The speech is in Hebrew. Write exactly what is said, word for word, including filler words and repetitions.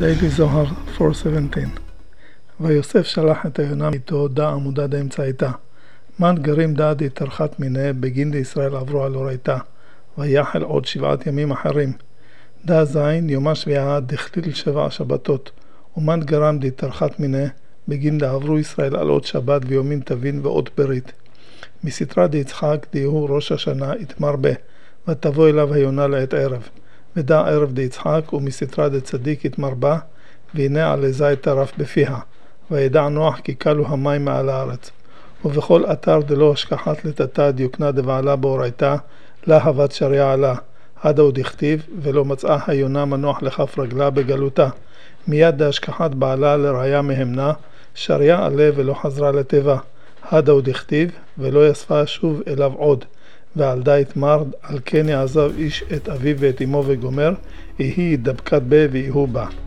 דיילי זוהר ארבע שבע עשרה. ויוסף שלח את היונה איתו דע עמודה דאמצע איתה. מן גרים דע די תרחת מיניה בגין לישראל עברו על אורייתה. ויחל עוד שבעת ימים אחרים. דע זין יומה שביעה דכליל שבע שבתות. ומן גרם די תרחת מיניה בגין דעברו ישראל על עוד שבת ויומים תבין ועוד ברית. מסתרה די יצחק די הוא ראש השנה יתמר בה. ותבוא אליו היונה לעת ערב. ודע ערב די יצחק ומסתרה די צדיק יתמר בה. והנה עלי זית טרף בפיה. וידע נוח כי קלו המים מעל הארץ. ובכל אתר דלא השכחת לטאטא דיוקנה דבעלה באורייתה, לה הבת שריה עלה, עדה עוד הכתיב, ולא מצאה היונה מנוח לכף רגלה בגלותה. מיד דהשכחת בעלה לראיה מהמנה, שריה עלה ולא חזרה לטבע. עדה עוד הכתיב, ולא יספה שוב אליו עוד. ועל דה יתמר, על כן יעזב איש את אביו ואת אמו וגומר, יהי דבקת בה ויהו בה.